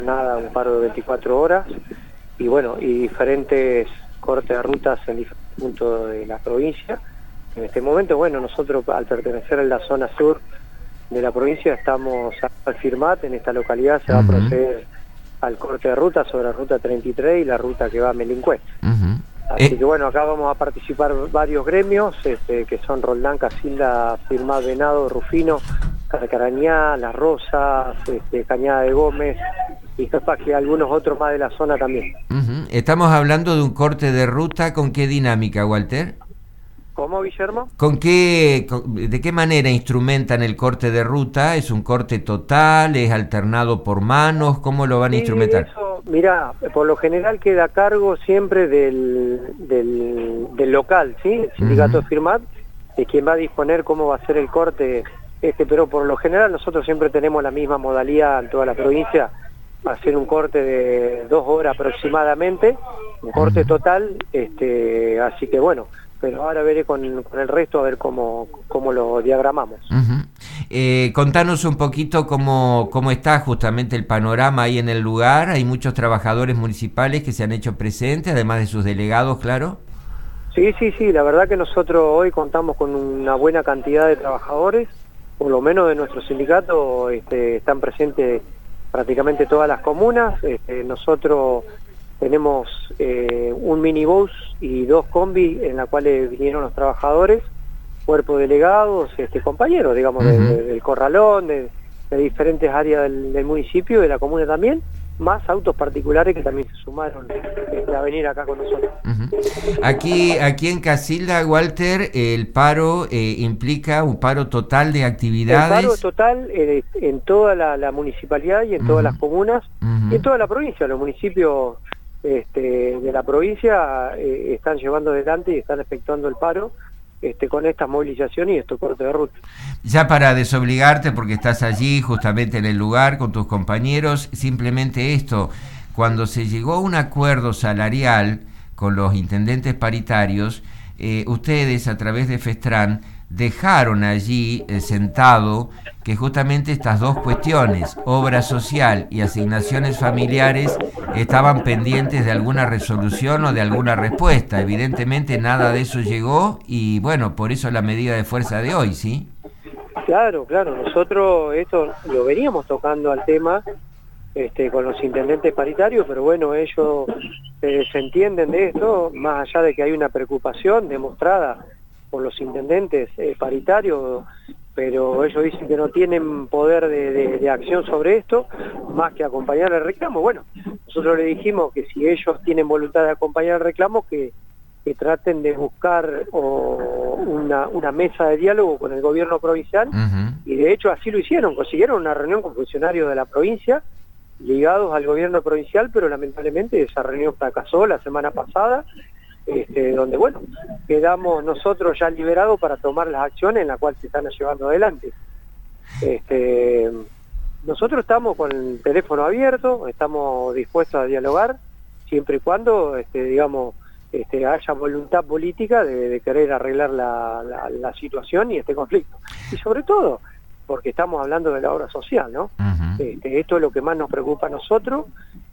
nada, un paro de 24 horas y bueno, y diferentes cortes de rutas en diferentes puntos de la provincia. En este momento, bueno, nosotros al pertenecer a la zona sur de la provincia estamos al FIRMAT. En esta localidad se va a proceder al corte de ruta sobre la ruta 33 y la ruta que va a Melincué. Así que bueno, acá vamos a participar varios gremios, que son Roldán, Casilda, FIRMAT, Venado, Rufino, Carcarañá, Las Rosas, Cañada de Gómez y capaz que algunos otros más de la zona también. Estamos hablando de un corte de ruta. ¿Con qué dinámica, Walter? ¿Cómo, Guillermo? ¿De qué manera instrumentan el corte de ruta? ¿Es un corte total? ¿Es alternado por manos? ¿Cómo lo van a instrumentar? Eso, mirá, por lo general queda a cargo siempre del local, ¿sí? El sindicato FIRMAT, de quien va a disponer cómo va a ser el corte, pero por lo general nosotros siempre tenemos la misma modalidad en toda la provincia, hacer un corte de 2 horas aproximadamente, un corte total, así que bueno, pero ahora veré con el resto a ver cómo lo diagramamos. Contanos un poquito cómo está justamente el panorama ahí en el lugar. Hay muchos trabajadores municipales que se han hecho presentes, además de sus delegados, claro. Sí, la verdad que nosotros hoy contamos con una buena cantidad de trabajadores, por lo menos de nuestro sindicato están presentes prácticamente todas las comunas. Nosotros tenemos un minibús y 2 combis en la cuales vinieron los trabajadores, cuerpo de delegados, compañeros, digamos, del corralón, de diferentes áreas del municipio, de la comuna también, más autos particulares que también se sumaron a venir acá con nosotros. Aquí en Casilda, Walter, el paro implica un paro total de actividades. El paro total en toda la municipalidad y en todas las comunas y en toda la provincia. Los municipios de la provincia están llevando adelante y están efectuando el paro con estas movilizaciones y estos cortes de ruta. Ya para desobligarte, porque estás allí justamente en el lugar con tus compañeros, simplemente esto: cuando se llegó a un acuerdo salarial con los intendentes paritarios, ustedes a través de FESTRAN dejaron allí sentado que justamente estas dos cuestiones, obra social y asignaciones familiares, estaban pendientes de alguna resolución o de alguna respuesta. Evidentemente nada de eso llegó y bueno, por eso la medida de fuerza de hoy, ¿sí? Claro, nosotros esto lo veníamos tocando al tema con los intendentes paritarios, pero bueno, ellos se entienden de esto, más allá de que hay una preocupación demostrada por los intendentes paritarios, pero ellos dicen que no tienen poder de acción sobre esto, más que acompañar el reclamo. Bueno, nosotros le dijimos que si ellos tienen voluntad de acompañar el reclamo, que traten de buscar una mesa de diálogo con el gobierno provincial, y de hecho así lo hicieron, consiguieron una reunión con funcionarios de la provincia, ligados al gobierno provincial, pero lamentablemente esa reunión fracasó la semana pasada, donde bueno, quedamos nosotros ya liberados para tomar las acciones en las cuales se están llevando adelante. Nosotros estamos con el teléfono abierto, estamos dispuestos a dialogar, siempre y cuando digamos haya voluntad política de querer arreglar la situación y este conflicto. Y sobre todo, porque estamos hablando de la obra social, ¿no? Esto es lo que más nos preocupa a nosotros.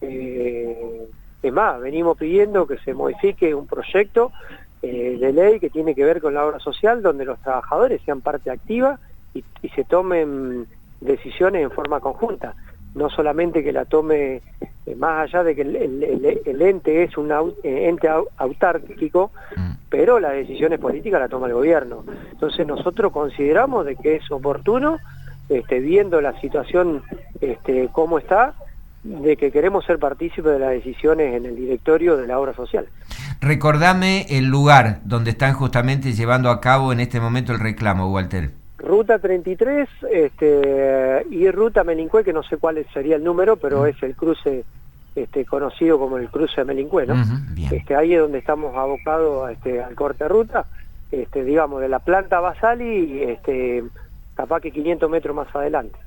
Es más, venimos pidiendo que se modifique un proyecto de ley que tiene que ver con la obra social, donde los trabajadores sean parte activa y se tomen decisiones en forma conjunta. No solamente que la tome, más allá de que el ente es un ente autárquico, pero las decisiones políticas las toma el gobierno. Entonces nosotros consideramos de que es oportuno, viendo la situación cómo está, de que queremos ser partícipes de las decisiones en el directorio de la obra social. Recordame el lugar donde están justamente llevando a cabo en este momento el reclamo, Walter. Ruta 33 y Ruta Melincué, que no sé cuál sería el número, pero es el cruce conocido como el cruce de Melincué, ¿no? Ahí es donde estamos abocados al corte de ruta, digamos, de la planta Basali, capaz que 500 metros más adelante.